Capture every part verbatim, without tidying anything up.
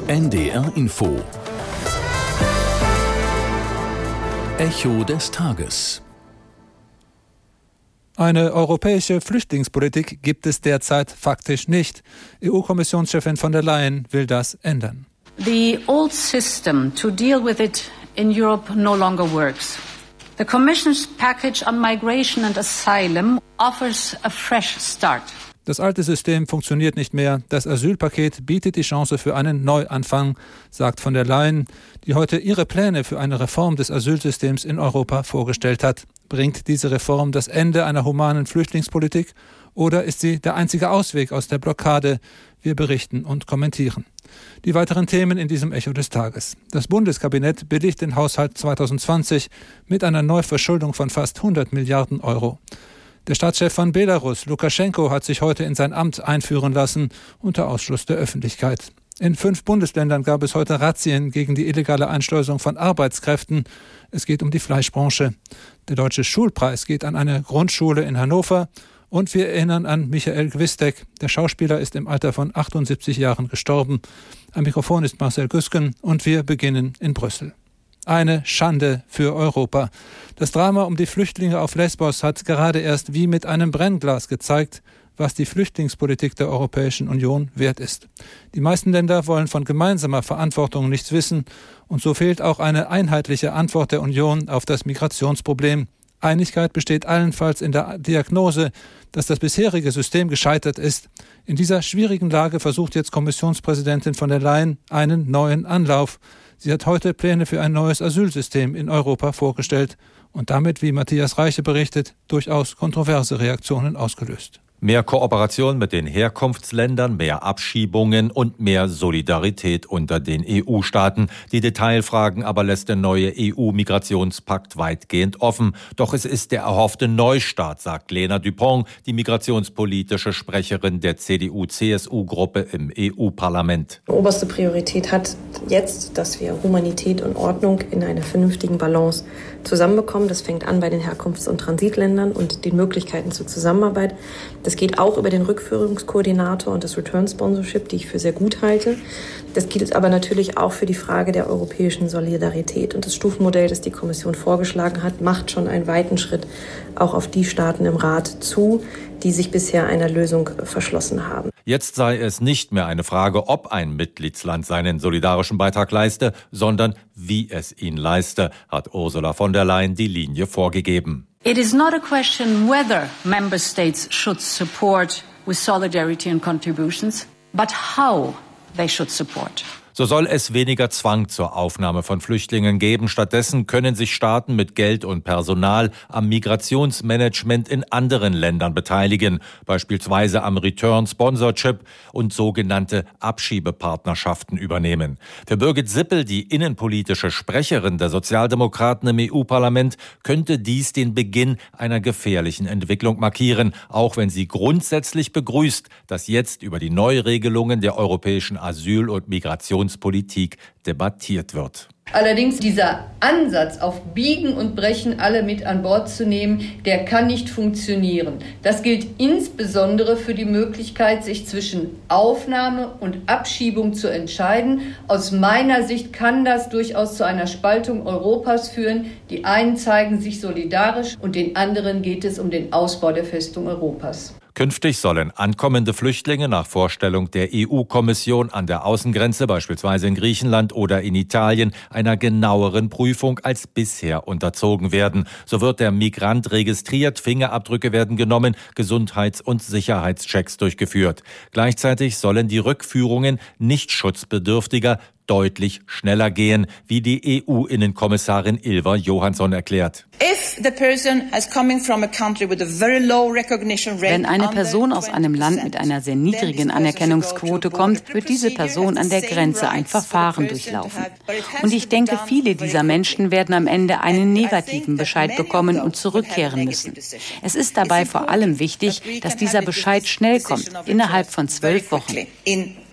N D R Info. Echo des Tages. Eine europäische Flüchtlingspolitik gibt es derzeit faktisch nicht. E U-Kommissionschefin von der Leyen will das ändern. The old system to deal with it in Europe no longer works. The Commission's package on migration and asylum offers a fresh start. Das alte System funktioniert nicht mehr. Das Asylpaket bietet die Chance für einen Neuanfang, sagt von der Leyen, die heute ihre Pläne für eine Reform des Asylsystems in Europa vorgestellt hat. Bringt diese Reform das Ende einer humanen Flüchtlingspolitik oder ist sie der einzige Ausweg aus der Blockade? Wir berichten und kommentieren. Die weiteren Themen in diesem Echo des Tages. Das Bundeskabinett billigt den Haushalt zwanzig zwanzig mit einer Neuverschuldung von fast hundert Milliarden Euro. Der Staatschef von Belarus, Lukaschenko, hat sich heute in sein Amt einführen lassen, unter Ausschluss der Öffentlichkeit. In fünf Bundesländern gab es heute Razzien gegen die illegale Einschleusung von Arbeitskräften. Es geht um die Fleischbranche. Der Deutsche Schulpreis geht an eine Grundschule in Hannover. Und wir erinnern an Michael Gwisdek. Der Schauspieler ist im Alter von achtundsiebzig Jahren gestorben. Am Mikrofon ist Marcel Güsken und wir beginnen in Brüssel. Eine Schande für Europa. Das Drama um die Flüchtlinge auf Lesbos hat gerade erst wie mit einem Brennglas gezeigt, was die Flüchtlingspolitik der Europäischen Union wert ist. Die meisten Länder wollen von gemeinsamer Verantwortung nichts wissen und so fehlt auch eine einheitliche Antwort der Union auf das Migrationsproblem. Einigkeit besteht allenfalls in der Diagnose, dass das bisherige System gescheitert ist. In dieser schwierigen Lage versucht jetzt Kommissionspräsidentin von der Leyen einen neuen Anlauf. Sie hat heute Pläne für ein neues Asylsystem in Europa vorgestellt und damit, wie Matthias Reiche berichtet, durchaus kontroverse Reaktionen ausgelöst. Mehr Kooperation mit den Herkunftsländern, mehr Abschiebungen und mehr Solidarität unter den E U-Staaten. Die Detailfragen aber lässt der neue E U-Migrationspakt weitgehend offen. Doch es ist der erhoffte Neustart, sagt Lena Dupont, die migrationspolitische Sprecherin der C D U C S U-Gruppe im E U-Parlament. Oberste Priorität hat jetzt, dass wir Humanität und Ordnung in einer vernünftigen Balance zusammenbekommen. Das fängt an bei den Herkunfts- und Transitländern und den Möglichkeiten zur Zusammenarbeit. Das geht auch über den Rückführungskoordinator und das Return Sponsorship, die ich für sehr gut halte. Das gilt aber natürlich auch für die Frage der europäischen Solidarität. Und das Stufenmodell, das die Kommission vorgeschlagen hat, macht schon einen weiten Schritt auch auf die Staaten im Rat zu, die sich bisher einer Lösung verschlossen haben. Jetzt sei es nicht mehr eine Frage, ob ein Mitgliedsland seinen solidarischen Beitrag leiste, sondern wie es ihn leiste, hat Ursula von der Leyen die Linie vorgegeben. It is not a question whether member states should support with solidarity and contributions, but how they should support. So soll es weniger Zwang zur Aufnahme von Flüchtlingen geben. Stattdessen können sich Staaten mit Geld und Personal am Migrationsmanagement in anderen Ländern beteiligen, beispielsweise am Return Sponsorship und sogenannte Abschiebepartnerschaften übernehmen. Für Birgit Sippel, die innenpolitische Sprecherin der Sozialdemokraten im E U-Parlament, könnte dies den Beginn einer gefährlichen Entwicklung markieren, auch wenn sie grundsätzlich begrüßt, dass jetzt über die Neuregelungen der europäischen Asyl- und Migrationspolitik debattiert wird. Allerdings dieser Ansatz, auf Biegen und Brechen alle mit an Bord zu nehmen, der kann nicht funktionieren. Das gilt insbesondere für die Möglichkeit, sich zwischen Aufnahme und Abschiebung zu entscheiden. Aus meiner Sicht kann das durchaus zu einer Spaltung Europas führen. Die einen zeigen sich solidarisch und den anderen geht es um den Ausbau der Festung Europas. Künftig sollen ankommende Flüchtlinge nach Vorstellung der E U-Kommission an der Außengrenze, beispielsweise in Griechenland oder in Italien, einer genaueren Prüfung als bisher unterzogen werden. So wird der Migrant registriert, Fingerabdrücke werden genommen, Gesundheits- und Sicherheitschecks durchgeführt. Gleichzeitig sollen die Rückführungen nicht schutzbedürftiger deutlich schneller gehen, wie die E U-Innenkommissarin Ylva Johansson erklärt. Wenn eine Person aus einem Land mit einer sehr niedrigen Anerkennungsquote kommt, wird diese Person an der Grenze ein Verfahren durchlaufen. Und ich denke, viele dieser Menschen werden am Ende einen negativen Bescheid bekommen und zurückkehren müssen. Es ist dabei vor allem wichtig, dass dieser Bescheid schnell kommt, innerhalb von zwölf Wochen.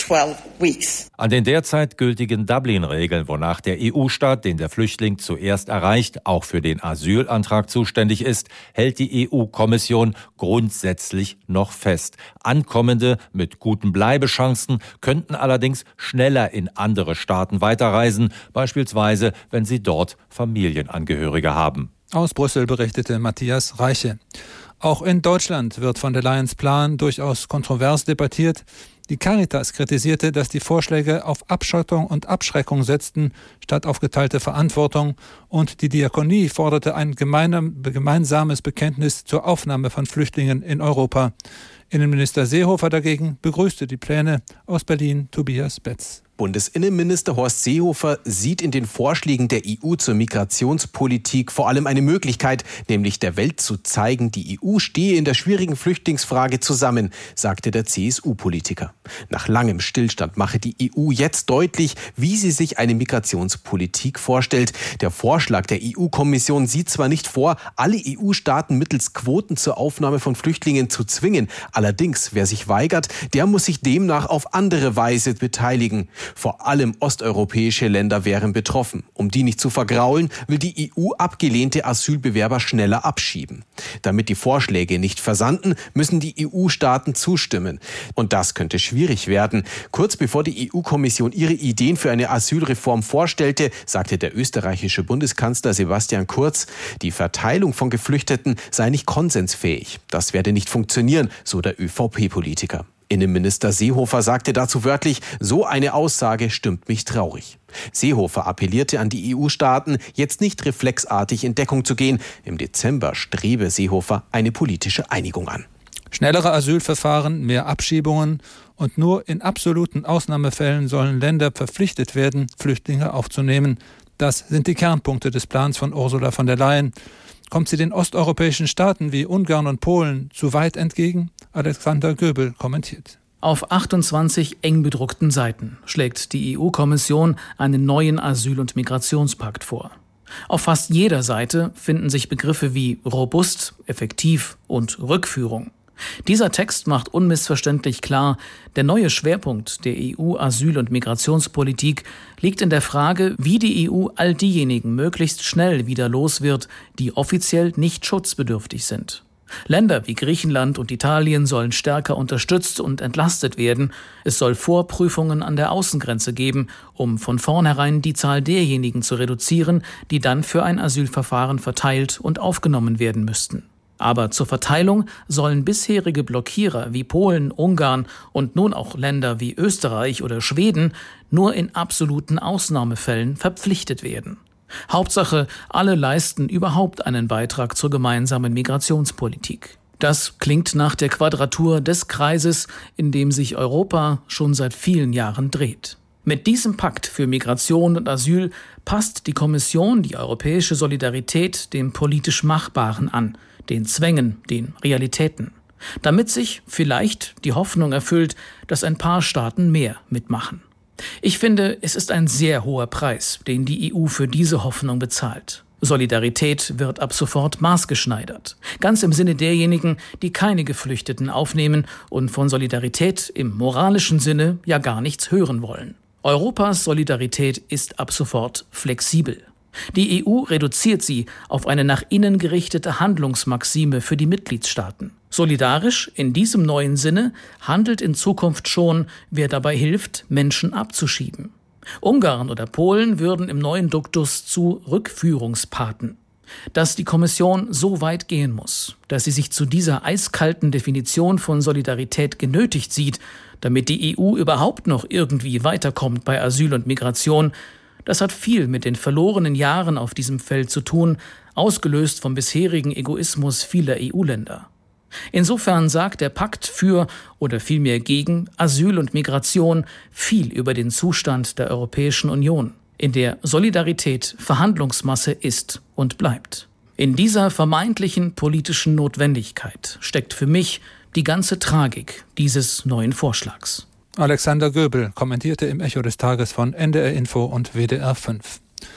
twelve weeks. An den derzeit gültigen Dublin-Regeln, wonach der E U-Staat, den der Flüchtling zuerst erreicht, auch für den Asylantrag zuständig ist, hält die E U-Kommission grundsätzlich noch fest. Ankommende mit guten Bleibechancen könnten allerdings schneller in andere Staaten weiterreisen, beispielsweise wenn sie dort Familienangehörige haben. Aus Brüssel berichtete Matthias Reiche. Auch in Deutschland wird von der Leyens Plan durchaus kontrovers debattiert. Die Caritas kritisierte, dass die Vorschläge auf Abschottung und Abschreckung setzten, statt auf geteilte Verantwortung. Und die Diakonie forderte ein gemeinsames Bekenntnis zur Aufnahme von Flüchtlingen in Europa. Innenminister Seehofer dagegen begrüßte die Pläne. Aus Berlin Tobias Betz. Bundesinnenminister Horst Seehofer sieht in den Vorschlägen der E U zur Migrationspolitik vor allem eine Möglichkeit, nämlich der Welt zu zeigen, die E U stehe in der schwierigen Flüchtlingsfrage zusammen, sagte der C S U-Politiker. Nach langem Stillstand mache die E U jetzt deutlich, wie sie sich eine Migrationspolitik vorstellt. Der Vorschlag der E U-Kommission sieht zwar nicht vor, alle E U-Staaten mittels Quoten zur Aufnahme von Flüchtlingen zu zwingen. Allerdings, wer sich weigert, der muss sich demnach auf andere Weise beteiligen. Vor allem osteuropäische Länder wären betroffen. Um die nicht zu vergraulen, will die E U abgelehnte Asylbewerber schneller abschieben. Damit die Vorschläge nicht versanden, müssen die E U-Staaten zustimmen. Und das könnte schwierig werden. Kurz bevor die E U-Kommission ihre Ideen für eine Asylreform vorstellte, sagte der österreichische Bundeskanzler Sebastian Kurz, die Verteilung von Geflüchteten sei nicht konsensfähig. Das werde nicht funktionieren, so der Ö V P-Politiker. Innenminister Seehofer sagte dazu wörtlich, so eine Aussage stimmt mich traurig. Seehofer appellierte an die E U-Staaten, jetzt nicht reflexartig in Deckung zu gehen. Im Dezember strebe Seehofer eine politische Einigung an. Schnellere Asylverfahren, mehr Abschiebungen und nur in absoluten Ausnahmefällen sollen Länder verpflichtet werden, Flüchtlinge aufzunehmen. Das sind die Kernpunkte des Plans von Ursula von der Leyen. Kommt sie den osteuropäischen Staaten wie Ungarn und Polen zu weit entgegen? Alexander Göbel kommentiert. Auf achtundzwanzig eng bedruckten Seiten schlägt die E U-Kommission einen neuen Asyl- und Migrationspakt vor. Auf fast jeder Seite finden sich Begriffe wie robust, effektiv und Rückführung. Dieser Text macht unmissverständlich klar, der neue Schwerpunkt der E U-Asyl- und Migrationspolitik liegt in der Frage, wie die E U all diejenigen möglichst schnell wieder los wird, die offiziell nicht schutzbedürftig sind. Länder wie Griechenland und Italien sollen stärker unterstützt und entlastet werden. Es soll Vorprüfungen an der Außengrenze geben, um von vornherein die Zahl derjenigen zu reduzieren, die dann für ein Asylverfahren verteilt und aufgenommen werden müssten. Aber zur Verteilung sollen bisherige Blockierer wie Polen, Ungarn und nun auch Länder wie Österreich oder Schweden nur in absoluten Ausnahmefällen verpflichtet werden. Hauptsache, alle leisten überhaupt einen Beitrag zur gemeinsamen Migrationspolitik. Das klingt nach der Quadratur des Kreises, in dem sich Europa schon seit vielen Jahren dreht. Mit diesem Pakt für Migration und Asyl passt die Kommission die europäische Solidarität dem politisch Machbaren an, den Zwängen, den Realitäten, damit sich vielleicht die Hoffnung erfüllt, dass ein paar Staaten mehr mitmachen. Ich finde, es ist ein sehr hoher Preis, den die E U für diese Hoffnung bezahlt. Solidarität wird ab sofort maßgeschneidert. Ganz im Sinne derjenigen, die keine Geflüchteten aufnehmen und von Solidarität im moralischen Sinne ja gar nichts hören wollen. Europas Solidarität ist ab sofort flexibel. Die E U reduziert sie auf eine nach innen gerichtete Handlungsmaxime für die Mitgliedstaaten. Solidarisch in diesem neuen Sinne handelt in Zukunft schon, wer dabei hilft, Menschen abzuschieben. Ungarn oder Polen würden im neuen Duktus zu Rückführungspaten. Dass die Kommission so weit gehen muss, dass sie sich zu dieser eiskalten Definition von Solidarität genötigt sieht, damit die E U überhaupt noch irgendwie weiterkommt bei Asyl und Migration, das hat viel mit den verlorenen Jahren auf diesem Feld zu tun, ausgelöst vom bisherigen Egoismus vieler E U-Länder. Insofern sagt der Pakt für oder vielmehr gegen Asyl und Migration viel über den Zustand der Europäischen Union, in der Solidarität Verhandlungsmasse ist und bleibt. In dieser vermeintlichen politischen Notwendigkeit steckt für mich die ganze Tragik dieses neuen Vorschlags. Alexander Göbel kommentierte im Echo des Tages von N D R Info und W D R fünf.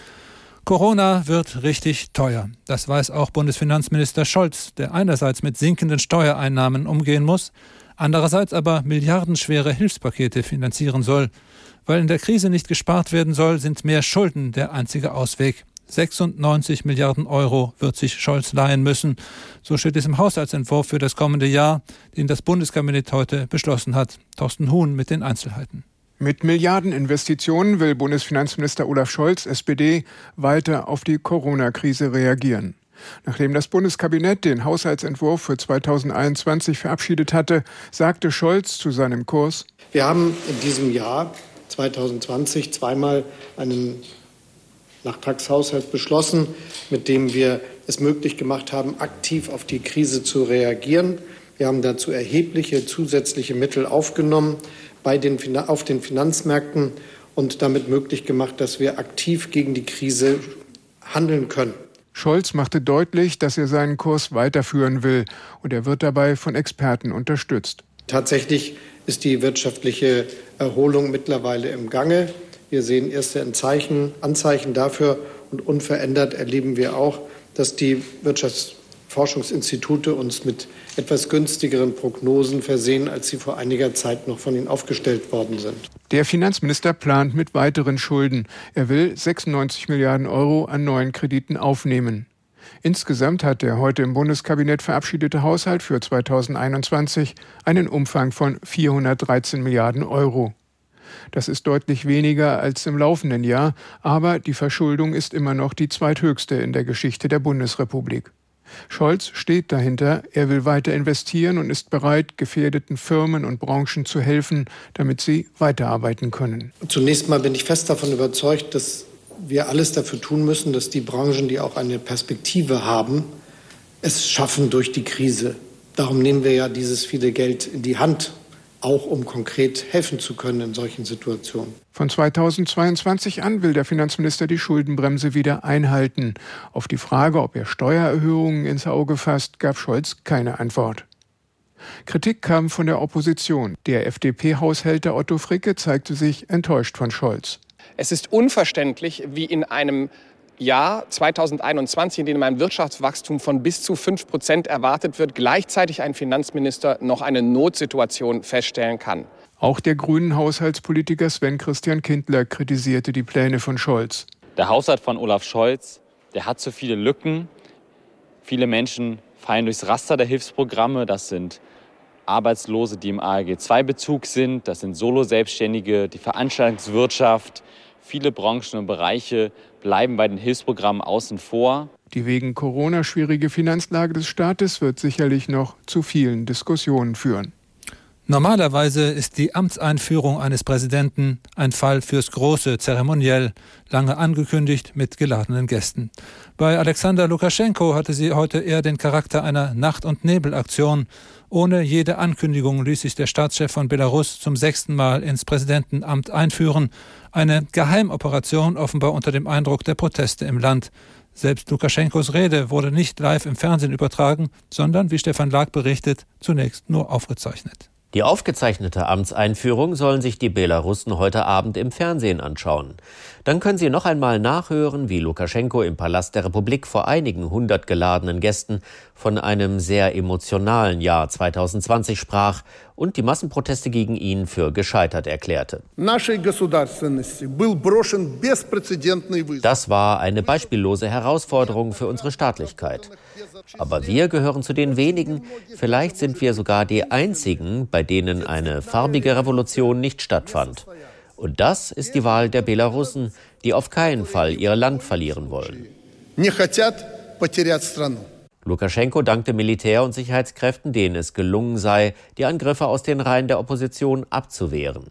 Corona wird richtig teuer. Das weiß auch Bundesfinanzminister Scholz, der einerseits mit sinkenden Steuereinnahmen umgehen muss, andererseits aber milliardenschwere Hilfspakete finanzieren soll. Weil in der Krise nicht gespart werden soll, sind mehr Schulden der einzige Ausweg. sechsundneunzig Milliarden Euro wird sich Scholz leihen müssen. So steht es im Haushaltsentwurf für das kommende Jahr, den das Bundeskabinett heute beschlossen hat. Thorsten Huhn mit den Einzelheiten. Mit Milliardeninvestitionen will Bundesfinanzminister Olaf Scholz, S P D, weiter auf die Corona-Krise reagieren. Nachdem das Bundeskabinett den Haushaltsentwurf für zweitausendeinundzwanzig verabschiedet hatte, sagte Scholz zu seinem Kurs: Wir haben in diesem Jahr zweitausendzwanzig zweimal einen Nachtragshaushalt beschlossen, mit dem wir es möglich gemacht haben, aktiv auf die Krise zu reagieren. Wir haben dazu erhebliche zusätzliche Mittel aufgenommen bei den, auf den Finanzmärkten und damit möglich gemacht, dass wir aktiv gegen die Krise handeln können. Scholz machte deutlich, dass er seinen Kurs weiterführen will, und er wird dabei von Experten unterstützt. Tatsächlich ist die wirtschaftliche Erholung mittlerweile im Gange. Wir sehen erste Anzeichen, Anzeichen dafür, und unverändert erleben wir auch, dass die Wirtschaftsforschungsinstitute uns mit etwas günstigeren Prognosen versehen, als sie vor einiger Zeit noch von ihnen aufgestellt worden sind. Der Finanzminister plant mit weiteren Schulden. Er will sechsundneunzig Milliarden Euro an neuen Krediten aufnehmen. Insgesamt hat der heute im Bundeskabinett verabschiedete Haushalt für zweitausendeinundzwanzig einen Umfang von vierhundertdreizehn Milliarden Euro. Das ist deutlich weniger als im laufenden Jahr, aber die Verschuldung ist immer noch die zweithöchste in der Geschichte der Bundesrepublik. Scholz steht dahinter, er will weiter investieren und ist bereit, gefährdeten Firmen und Branchen zu helfen, damit sie weiterarbeiten können. Zunächst mal bin ich fest davon überzeugt, dass wir alles dafür tun müssen, dass die Branchen, die auch eine Perspektive haben, es schaffen durch die Krise. Darum nehmen wir ja dieses viele Geld in die Hand, auch um konkret helfen zu können in solchen Situationen. Von zweitausendzweiundzwanzig an will der Finanzminister die Schuldenbremse wieder einhalten. Auf die Frage, ob er Steuererhöhungen ins Auge fasst, gab Scholz keine Antwort. Kritik kam von der Opposition. Der F D P-Haushälter Otto Fricke zeigte sich enttäuscht von Scholz. Es ist unverständlich, wie in einem Jahr zweitausendeinundzwanzig, in dem ein Wirtschaftswachstum von bis zu fünf Prozent erwartet wird, gleichzeitig ein Finanzminister noch eine Notsituation feststellen kann. Auch der grünen Haushaltspolitiker Sven Christian Kindler kritisierte die Pläne von Scholz. Der Haushalt von Olaf Scholz, der hat zu viele Lücken. Viele Menschen fallen durchs Raster der Hilfsprogramme. Das sind Arbeitslose, die im A L G zwei Bezug sind. Das sind Solo-Selbstständige, die Veranstaltungswirtschaft. Viele Branchen und Bereiche bleiben bei den Hilfsprogrammen außen vor. Die wegen Corona schwierige Finanzlage des Staates wird sicherlich noch zu vielen Diskussionen führen. Normalerweise ist die Amtseinführung eines Präsidenten ein Fall fürs große Zeremoniell, lange angekündigt mit geladenen Gästen. Bei Alexander Lukaschenko hatte sie heute eher den Charakter einer Nacht- und Nebelaktion. Ohne jede Ankündigung ließ sich der Staatschef von Belarus zum sechsten Mal ins Präsidentenamt einführen. Eine Geheimoperation, offenbar unter dem Eindruck der Proteste im Land. Selbst Lukaschenkos Rede wurde nicht live im Fernsehen übertragen, sondern, wie Stefan Lag berichtet, zunächst nur aufgezeichnet. Die aufgezeichnete Amtseinführung sollen sich die Belarussen heute Abend im Fernsehen anschauen. Dann können sie noch einmal nachhören, wie Lukaschenko im Palast der Republik vor einigen hundert geladenen Gästen von einem sehr emotionalen Jahr zweitausendzwanzig sprach und die Massenproteste gegen ihn für gescheitert erklärte. Das war eine beispiellose Herausforderung für unsere Staatlichkeit. Aber wir gehören zu den wenigen, vielleicht sind wir sogar die einzigen, bei denen eine farbige Revolution nicht stattfand. Und das ist die Wahl der Belarussen, die auf keinen Fall ihr Land verlieren wollen. Lukaschenko dankte Militär- und Sicherheitskräften, denen es gelungen sei, die Angriffe aus den Reihen der Opposition abzuwehren.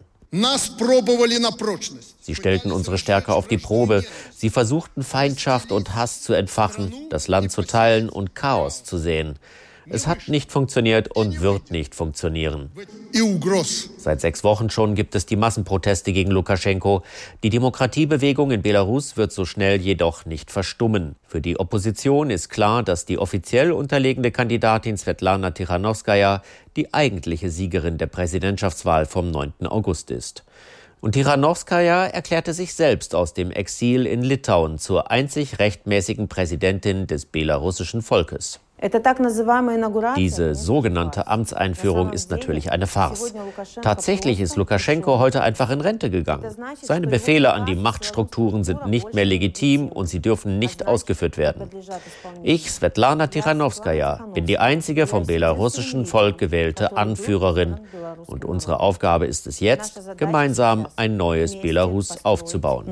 Sie stellten unsere Stärke auf die Probe. Sie versuchten, Feindschaft und Hass zu entfachen, das Land zu teilen und Chaos zu säen. Es hat nicht funktioniert und wird nicht funktionieren. Seit sechs Wochen schon gibt es die Massenproteste gegen Lukaschenko. Die Demokratiebewegung in Belarus wird so schnell jedoch nicht verstummen. Für die Opposition ist klar, dass die offiziell unterlegene Kandidatin Svetlana Tichanowskaja die eigentliche Siegerin der Präsidentschaftswahl vom neunten August ist. Und Tichanowskaja erklärte sich selbst aus dem Exil in Litauen zur einzig rechtmäßigen Präsidentin des belarussischen Volkes. Diese sogenannte Amtseinführung ist natürlich eine Farce. Tatsächlich ist Lukaschenko heute einfach in Rente gegangen. Seine Befehle an die Machtstrukturen sind nicht mehr legitim und sie dürfen nicht ausgeführt werden. Ich, Svetlana Tichanowskaja, bin die einzige vom belarussischen Volk gewählte Anführerin. Und unsere Aufgabe ist es jetzt, gemeinsam ein neues Belarus aufzubauen.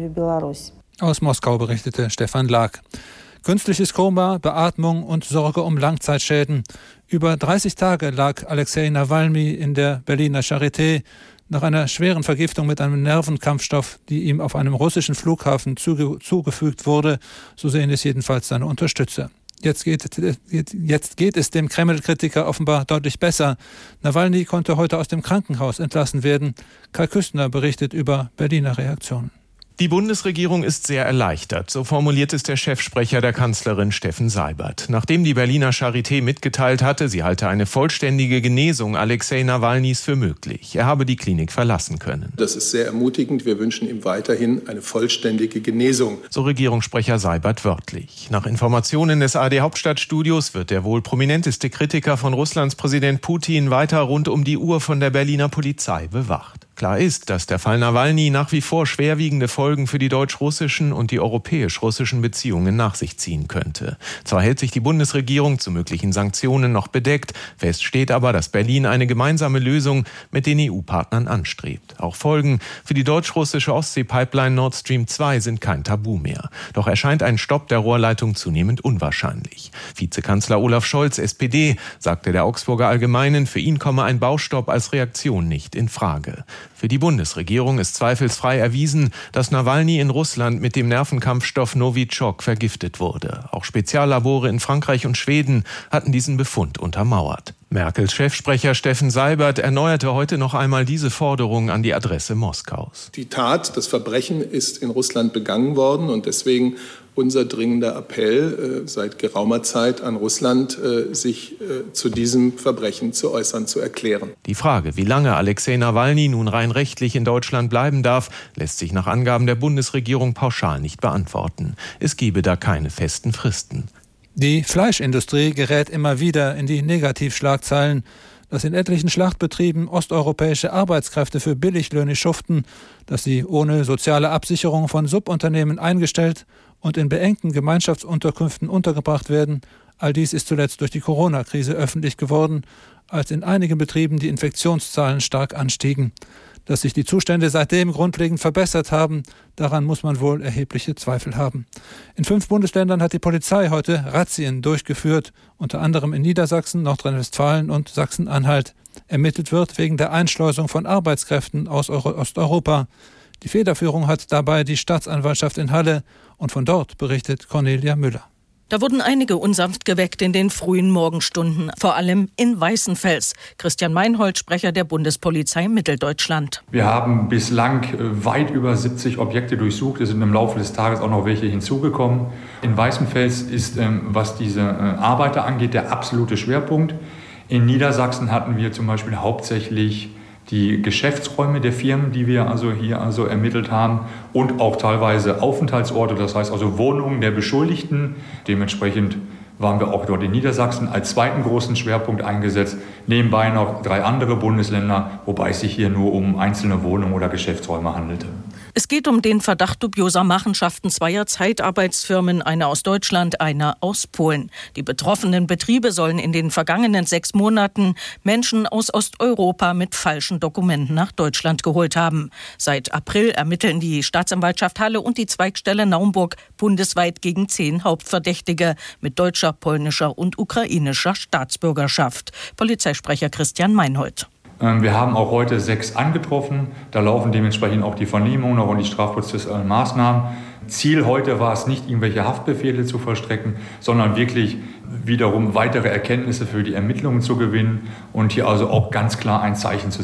Aus Moskau berichtete Stefan Lag. Künstliches Koma, Beatmung und Sorge um Langzeitschäden. Über dreißig Tage lag Alexei Nawalny in der Berliner Charité nach einer schweren Vergiftung mit einem Nervenkampfstoff, die ihm auf einem russischen Flughafen zuge- zugefügt wurde. So sehen es jedenfalls seine Unterstützer. Jetzt geht, jetzt geht es dem Kreml-Kritiker offenbar deutlich besser. Nawalny konnte heute aus dem Krankenhaus entlassen werden. Kai Küstner berichtet über Berliner Reaktionen. Die Bundesregierung ist sehr erleichtert, so formuliert es der Chefsprecher der Kanzlerin Steffen Seibert. Nachdem die Berliner Charité mitgeteilt hatte, sie halte eine vollständige Genesung Alexei Nawalnys für möglich. Er habe die Klinik verlassen können. Das ist sehr ermutigend. Wir wünschen ihm weiterhin eine vollständige Genesung. So Regierungssprecher Seibert wörtlich. Nach Informationen des A R D-Hauptstadtstudios wird der wohl prominenteste Kritiker von Russlands Präsident Putin weiter rund um die Uhr von der Berliner Polizei bewacht. Klar ist, dass der Fall Nawalny nach wie vor schwerwiegende Folgen für die deutsch-russischen und die europäisch-russischen Beziehungen nach sich ziehen könnte. Zwar hält sich die Bundesregierung zu möglichen Sanktionen noch bedeckt, fest steht aber, dass Berlin eine gemeinsame Lösung mit den E U-Partnern anstrebt. Auch Folgen für die deutsch-russische Ostsee-Pipeline Nord Stream zwei sind kein Tabu mehr. Doch erscheint ein Stopp der Rohrleitung zunehmend unwahrscheinlich. Vizekanzler Olaf Scholz, S P D, sagte der Augsburger Allgemeinen, für ihn komme ein Baustopp als Reaktion nicht in Frage. Für die Bundesregierung ist zweifelsfrei erwiesen, dass Nawalny in Russland mit dem Nervenkampfstoff Novichok vergiftet wurde. Auch Speziallabore in Frankreich und Schweden hatten diesen Befund untermauert. Merkels Chefsprecher Steffen Seibert erneuerte heute noch einmal diese Forderung an die Adresse Moskaus. Die Tat, das Verbrechen ist in Russland begangen worden und deswegen unser dringender Appell äh, seit geraumer Zeit an Russland, äh, sich äh, zu diesem Verbrechen zu äußern, zu erklären. Die Frage, wie lange Alexei Nawalny nun rein rechtlich in Deutschland bleiben darf, lässt sich nach Angaben der Bundesregierung pauschal nicht beantworten. Es gebe da keine festen Fristen. Die Fleischindustrie gerät immer wieder in die Negativschlagzeilen. Dass in etlichen Schlachtbetrieben osteuropäische Arbeitskräfte für Billiglöhne schuften, dass sie ohne soziale Absicherung von Subunternehmen eingestellt und in beengten Gemeinschaftsunterkünften untergebracht werden, all dies ist zuletzt durch die Corona-Krise öffentlich geworden, als in einigen Betrieben die Infektionszahlen stark anstiegen. Dass sich die Zustände seitdem grundlegend verbessert haben, daran muss man wohl erhebliche Zweifel haben. In fünf Bundesländern hat die Polizei heute Razzien durchgeführt, unter anderem in Niedersachsen, Nordrhein-Westfalen und Sachsen-Anhalt. Ermittelt wird wegen der Einschleusung von Arbeitskräften aus Osteuropa. Die Federführung hat dabei die Staatsanwaltschaft in Halle und von dort berichtet Cornelia Müller. Da wurden einige unsanft geweckt in den frühen Morgenstunden, vor allem in Weißenfels. Christian Meinhold, Sprecher der Bundespolizei Mitteldeutschland. Wir haben bislang weit über siebzig Objekte durchsucht. Es sind im Laufe des Tages auch noch welche hinzugekommen. In Weißenfels ist, was diese Arbeiter angeht, der absolute Schwerpunkt. In Niedersachsen hatten wir zum Beispiel hauptsächlich die Geschäftsräume der Firmen, die wir also hier also ermittelt haben, und auch teilweise Aufenthaltsorte, das heißt also Wohnungen der Beschuldigten. Dementsprechend waren wir auch dort in Niedersachsen als zweiten großen Schwerpunkt eingesetzt. Nebenbei noch drei andere Bundesländer, wobei es sich hier nur um einzelne Wohnungen oder Geschäftsräume handelte. Es geht um den Verdacht dubioser Machenschaften zweier Zeitarbeitsfirmen, einer aus Deutschland, einer aus Polen. Die betroffenen Betriebe sollen in den vergangenen sechs Monaten Menschen aus Osteuropa mit falschen Dokumenten nach Deutschland geholt haben. Seit April ermitteln die Staatsanwaltschaft Halle und die Zweigstelle Naumburg bundesweit gegen zehn Hauptverdächtige mit deutscher, polnischer und ukrainischer Staatsbürgerschaft. Polizeisprecher Christian Meinhold. Wir haben auch heute sechs angetroffen. Da laufen dementsprechend auch die Vernehmungen und die strafprozessualen Maßnahmen. Ziel heute war es nicht, irgendwelche Haftbefehle zu vollstrecken, sondern wirklich wiederum weitere Erkenntnisse für die Ermittlungen zu gewinnen und hier also auch ganz klar ein Zeichen zu setzen.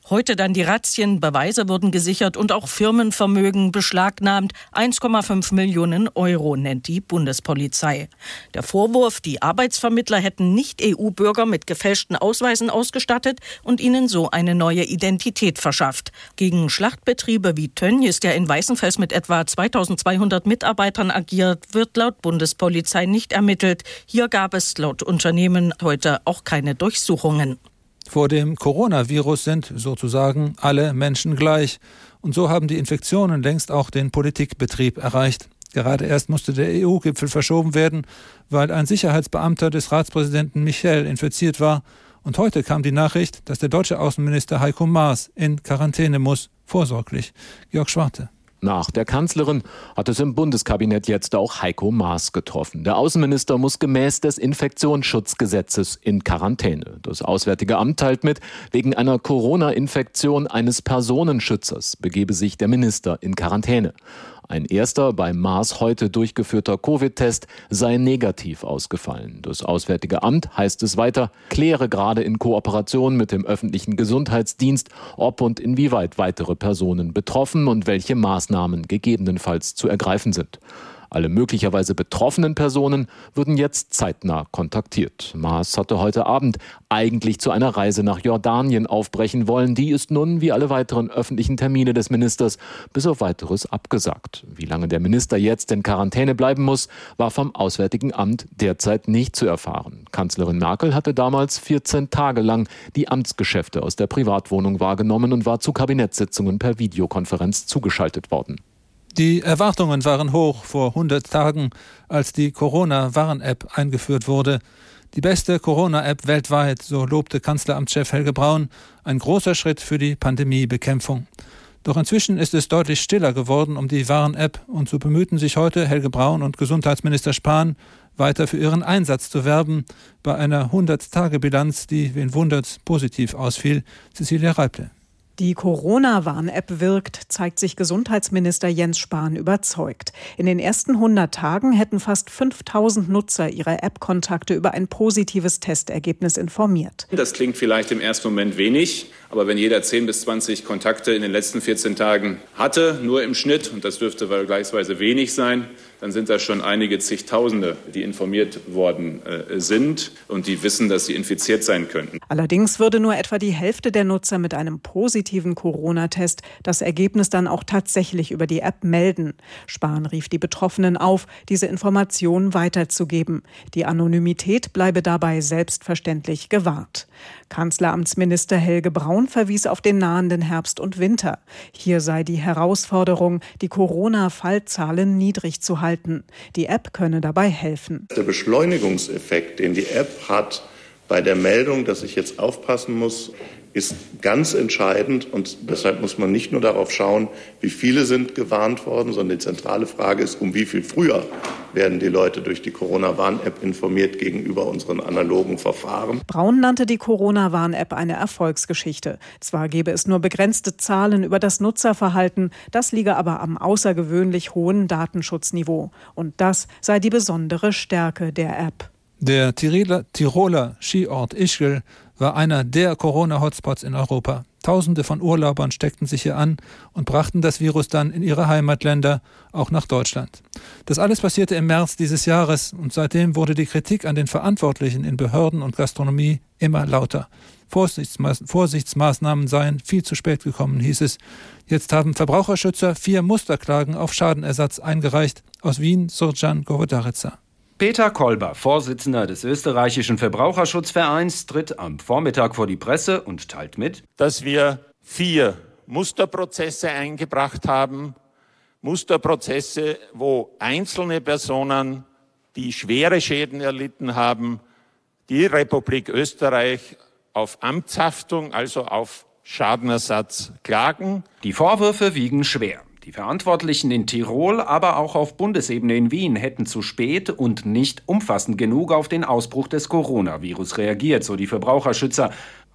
Heute dann die Razzien, Beweise wurden gesichert und auch Firmenvermögen beschlagnahmt. eins Komma fünf Millionen Euro nennt die Bundespolizei. Der Vorwurf, die Arbeitsvermittler hätten Nicht-E U-Bürger mit gefälschten Ausweisen ausgestattet und ihnen so eine neue Identität verschafft. Gegen Schlachtbetriebe wie Tönnies, der in Weißenfels mit etwa zweitausendzweihundert Mitarbeitern agiert, wird laut Bundespolizei nicht ermittelt. Hier gab es laut Unternehmen heute auch keine Durchsuchungen. Vor dem Coronavirus sind sozusagen alle Menschen gleich. Und so haben die Infektionen längst auch den Politikbetrieb erreicht. Gerade erst musste der E U-Gipfel verschoben werden, weil ein Sicherheitsbeamter des Ratspräsidenten Michel infiziert war. Und heute kam die Nachricht, dass der deutsche Außenminister Heiko Maas in Quarantäne muss, vorsorglich. Georg Schwarte. Nach der Kanzlerin hat es im Bundeskabinett jetzt auch Heiko Maas getroffen. Der Außenminister muss gemäß des Infektionsschutzgesetzes in Quarantäne. Das Auswärtige Amt teilt mit, wegen einer Corona-Infektion eines Personenschützers begebe sich der Minister in Quarantäne. Ein erster bei Maas heute durchgeführter Covid-Test sei negativ ausgefallen. Das Auswärtige Amt, heißt es weiter, kläre gerade in Kooperation mit dem öffentlichen Gesundheitsdienst, ob und inwieweit weitere Personen betroffen und welche Maßnahmen gegebenenfalls zu ergreifen sind. Alle möglicherweise betroffenen Personen würden jetzt zeitnah kontaktiert. Maas hatte heute Abend eigentlich zu einer Reise nach Jordanien aufbrechen wollen. Die ist nun, wie alle weiteren öffentlichen Termine des Ministers, bis auf Weiteres abgesagt. Wie lange der Minister jetzt in Quarantäne bleiben muss, war vom Auswärtigen Amt derzeit nicht zu erfahren. Kanzlerin Merkel hatte damals vierzehn Tage lang die Amtsgeschäfte aus der Privatwohnung wahrgenommen und war zu Kabinettssitzungen per Videokonferenz zugeschaltet worden. Die Erwartungen waren hoch vor hundert Tagen, als die Corona-Warn-App eingeführt wurde. Die beste Corona-App weltweit, so lobte Kanzleramtschef Helge Braun, ein großer Schritt für die Pandemiebekämpfung. Doch inzwischen ist es deutlich stiller geworden um die Warn-App und so bemühten sich heute Helge Braun und Gesundheitsminister Spahn, weiter für ihren Einsatz zu werben, bei einer hundert-Tage-Bilanz, die, wen wundert's, positiv ausfiel. Cecilia Reible. Die Corona-Warn-App wirkt, zeigt sich Gesundheitsminister Jens Spahn überzeugt. In den ersten hundert Tagen hätten fast fünftausend Nutzer ihre App-Kontakte über ein positives Testergebnis informiert. Das klingt vielleicht im ersten Moment wenig, aber wenn jeder zehn bis zwanzig Kontakte in den letzten vierzehn Tagen hatte, nur im Schnitt, und das dürfte vergleichsweise wenig sein, dann sind das schon einige zigtausende, die informiert worden äh, sind und die wissen, dass sie infiziert sein könnten. Allerdings würde nur etwa die Hälfte der Nutzer mit einem positiven Corona-Test das Ergebnis dann auch tatsächlich über die App melden. Spahn rief die Betroffenen auf, diese Informationen weiterzugeben. Die Anonymität bleibe dabei selbstverständlich gewahrt. Kanzleramtsminister Helge Braun verwies auf den nahenden Herbst und Winter. Hier sei die Herausforderung, die Corona-Fallzahlen niedrig zu halten. Die App könne dabei helfen. Der Beschleunigungseffekt, den die App hat bei der Meldung, dass ich jetzt aufpassen muss, ist ganz entscheidend und deshalb muss man nicht nur darauf schauen, wie viele sind gewarnt worden, sondern die zentrale Frage ist, um wie viel früher werden die Leute durch die Corona-Warn-App informiert gegenüber unseren analogen Verfahren. Braun nannte die Corona-Warn-App eine Erfolgsgeschichte. Zwar gäbe es nur begrenzte Zahlen über das Nutzerverhalten, das liege aber am außergewöhnlich hohen Datenschutzniveau. Und das sei die besondere Stärke der App. Der Tiroler, Tiroler Skiort Ischgl war einer der Corona-Hotspots in Europa. Tausende von Urlaubern steckten sich hier an und brachten das Virus dann in ihre Heimatländer, auch nach Deutschland. Das alles passierte im März dieses Jahres und seitdem wurde die Kritik an den Verantwortlichen in Behörden und Gastronomie immer lauter. Vorsichtsmaß- Vorsichtsmaßnahmen seien viel zu spät gekommen, hieß es. Jetzt haben Verbraucherschützer vier Musterklagen auf Schadenersatz eingereicht. Aus Wien, Surjan Govodarica. Peter Kolber, Vorsitzender des österreichischen Verbraucherschutzvereins, tritt am Vormittag vor die Presse und teilt mit, dass wir vier Musterprozesse eingebracht haben. Musterprozesse, wo einzelne Personen, die schwere Schäden erlitten haben, die Republik Österreich auf Amtshaftung, also auf Schadenersatz klagen. Die Vorwürfe wiegen schwer. Die Verantwortlichen in Tirol, aber auch auf Bundesebene in Wien hätten zu spät und nicht umfassend genug auf den Ausbruch des Coronavirus reagiert, so die Verbraucherschützer.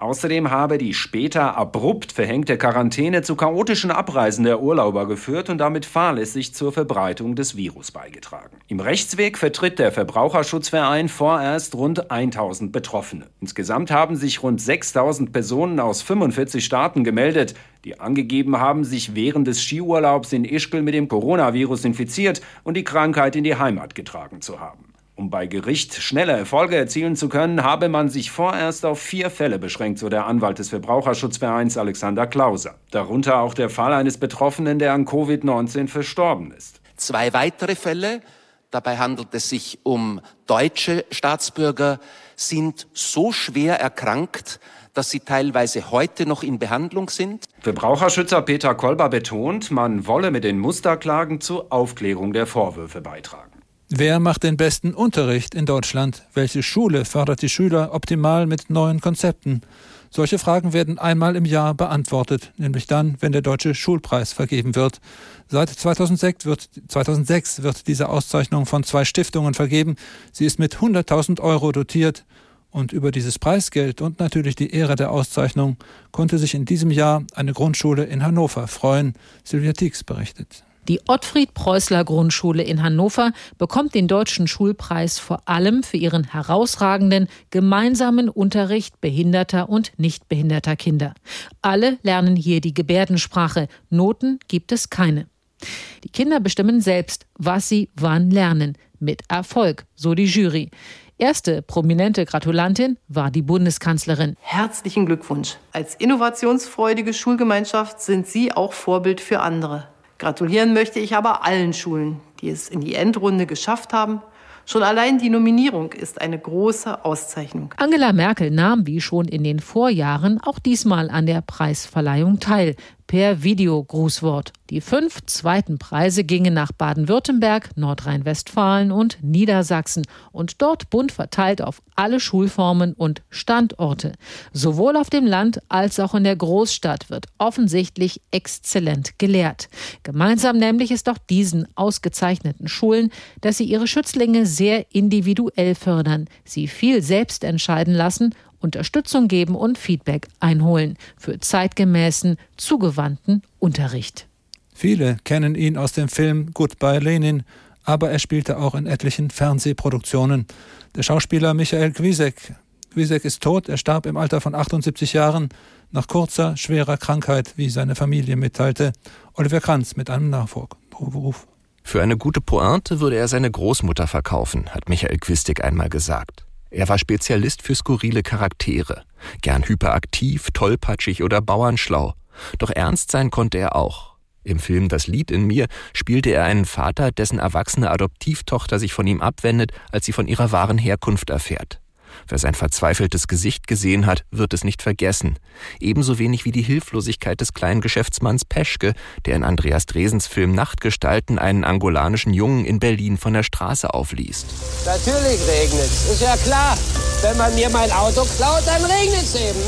Außerdem habe die später abrupt verhängte Quarantäne zu chaotischen Abreisen der Urlauber geführt und damit fahrlässig zur Verbreitung des Virus beigetragen. Im Rechtsweg vertritt der Verbraucherschutzverein vorerst rund tausend Betroffene. Insgesamt haben sich rund sechstausend Personen aus fünfundvierzig Staaten gemeldet, die angegeben haben, sich während des Skiurlaubs in Ischgl mit dem Coronavirus infiziert und die Krankheit in die Heimat getragen zu haben. Um bei Gericht schnelle Erfolge erzielen zu können, habe man sich vorerst auf vier Fälle beschränkt, so der Anwalt des Verbraucherschutzvereins Alexander Klauser. Darunter auch der Fall eines Betroffenen, der an Covid neunzehn verstorben ist. Zwei weitere Fälle, dabei handelt es sich um deutsche Staatsbürger, sind so schwer erkrankt, dass sie teilweise heute noch in Behandlung sind. Verbraucherschützer Peter Kolber betont, man wolle mit den Musterklagen zur Aufklärung der Vorwürfe beitragen. Wer macht den besten Unterricht in Deutschland? Welche Schule fördert die Schüler optimal mit neuen Konzepten? Solche Fragen werden einmal im Jahr beantwortet, nämlich dann, wenn der Deutsche Schulpreis vergeben wird. Seit zweitausendsechs wird, zweitausendsechs wird diese Auszeichnung von zwei Stiftungen vergeben. Sie ist mit hunderttausend Euro dotiert. Und über dieses Preisgeld und natürlich die Ehre der Auszeichnung konnte sich in diesem Jahr eine Grundschule in Hannover freuen. Silvia Tieks berichtet. Die Ottfried-Preußler-Grundschule in Hannover bekommt den Deutschen Schulpreis vor allem für ihren herausragenden gemeinsamen Unterricht behinderter und nicht behinderter Kinder. Alle lernen hier die Gebärdensprache. Noten gibt es keine. Die Kinder bestimmen selbst, was sie wann lernen. Mit Erfolg, so die Jury. Erste prominente Gratulantin war die Bundeskanzlerin. Herzlichen Glückwunsch. Als innovationsfreudige Schulgemeinschaft sind Sie auch Vorbild für andere. Gratulieren möchte ich aber allen Schulen, die es in die Endrunde geschafft haben. Schon allein die Nominierung ist eine große Auszeichnung. Angela Merkel nahm wie schon in den Vorjahren auch diesmal an der Preisverleihung teil. Per Videogrußwort. Die fünf zweiten Preise gingen nach Baden-Württemberg, Nordrhein-Westfalen und Niedersachsen und dort bunt verteilt auf alle Schulformen und Standorte. Sowohl auf dem Land als auch in der Großstadt wird offensichtlich exzellent gelehrt. Gemeinsam nämlich ist auch diesen ausgezeichneten Schulen, dass sie ihre Schützlinge sehr individuell fördern, sie viel selbst entscheiden lassen, Unterstützung geben und Feedback einholen für zeitgemäßen, zugewandten Unterricht. Viele kennen ihn aus dem Film Goodbye Lenin, aber er spielte auch in etlichen Fernsehproduktionen. Der Schauspieler Michael Gwisek. Gwisek ist tot, er starb im Alter von achtundsiebzig Jahren nach kurzer, schwerer Krankheit, wie seine Familie mitteilte. Oliver Kranz mit einem Nachruf. Für eine gute Pointe würde er seine Großmutter verkaufen, hat Michael Gwisek einmal gesagt. Er war Spezialist für skurrile Charaktere. Gern hyperaktiv, tollpatschig oder bauernschlau. Doch ernst sein konnte er auch. Im Film Das Lied in mir spielte er einen Vater, dessen erwachsene Adoptivtochter sich von ihm abwendet, als sie von ihrer wahren Herkunft erfährt. Wer sein verzweifeltes Gesicht gesehen hat, wird es nicht vergessen. Ebenso wenig wie die Hilflosigkeit des kleinen Geschäftsmanns Peschke, der in Andreas Dresens Film Nachtgestalten einen angolanischen Jungen in Berlin von der Straße aufliest. Natürlich regnet es, ist ja klar. Wenn man mir mein Auto klaut, dann regnet es eben,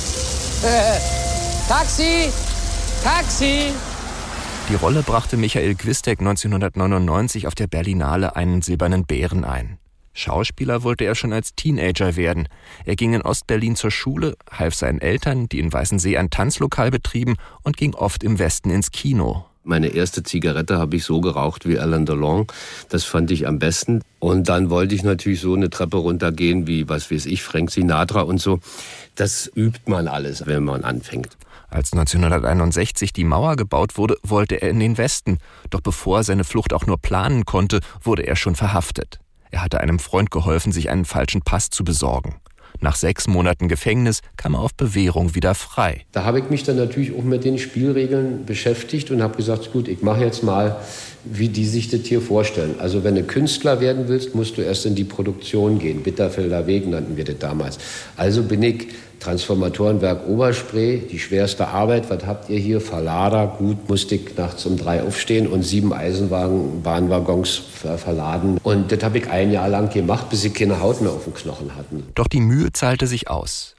nicht? Taxi! Taxi! Die Rolle brachte Michael Gwisek neunzehnhundertneunundneunzig auf der Berlinale einen silbernen Bären ein. Schauspieler wollte er schon als Teenager werden. Er ging in Ostberlin zur Schule, half seinen Eltern, die in Weißensee ein Tanzlokal betrieben, und ging oft im Westen ins Kino. Meine erste Zigarette habe ich so geraucht wie Alain Delon. Das fand ich am besten. Und dann wollte ich natürlich so eine Treppe runtergehen wie, was weiß ich, Frank Sinatra und so. Das übt man alles, wenn man anfängt. Als neunzehnhunderteinundsechzig die Mauer gebaut wurde, wollte er in den Westen. Doch bevor er seine Flucht auch nur planen konnte, wurde er schon verhaftet. Er hatte einem Freund geholfen, sich einen falschen Pass zu besorgen. Nach sechs Monaten Gefängnis kam er auf Bewährung wieder frei. Da habe ich mich dann natürlich auch mit den Spielregeln beschäftigt und habe gesagt, gut, ich mache jetzt mal, wie die sich das hier vorstellen. Also wenn du Künstler werden willst, musst du erst in die Produktion gehen. Bitterfelder Weg nannten wir das damals. Also bin ich Transformatorenwerk Oberspree, die schwerste Arbeit. Was habt ihr hier? Verlader. Gut, musste ich nachts um drei aufstehen und sieben Eisenbahnwaggons verladen. Und das habe ich ein Jahr lang gemacht, bis ich keine Haut mehr auf den Knochen hatten. Doch die Mühe zahlte sich aus.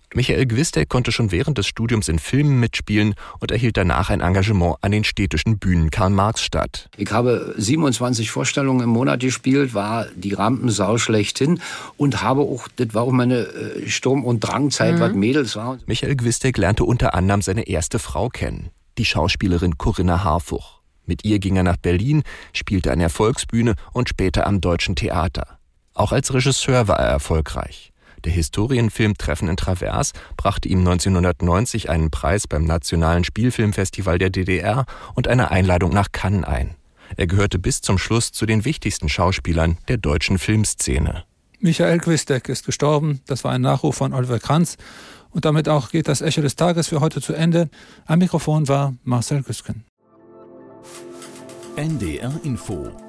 Michael Gwisdek konnte schon während des Studiums in Filmen mitspielen und erhielt danach ein Engagement an den städtischen Bühnen Karl-Marx-Stadt. Ich habe siebenundzwanzig Vorstellungen im Monat gespielt, war die Rampensau schlechthin und habe auch, das war auch meine Sturm- und Drangzeit, mhm. was Mädels war. Michael Gwisdek lernte unter anderem seine erste Frau kennen, die Schauspielerin Corinna Harfuch. Mit ihr ging er nach Berlin, spielte an der Volksbühne und später am Deutschen Theater. Auch als Regisseur war er erfolgreich. Der Historienfilm Treffen in Travers brachte ihm neunzehnhundertneunzig einen Preis beim Nationalen Spielfilmfestival der D D R und eine Einladung nach Cannes ein. Er gehörte bis zum Schluss zu den wichtigsten Schauspielern der deutschen Filmszene. Michael Gwisdek ist gestorben. Das war ein Nachruf von Oliver Kranz. Und damit auch geht das Echo des Tages für heute zu Ende. Am Mikrofon war Marcel Güsken. N D R Info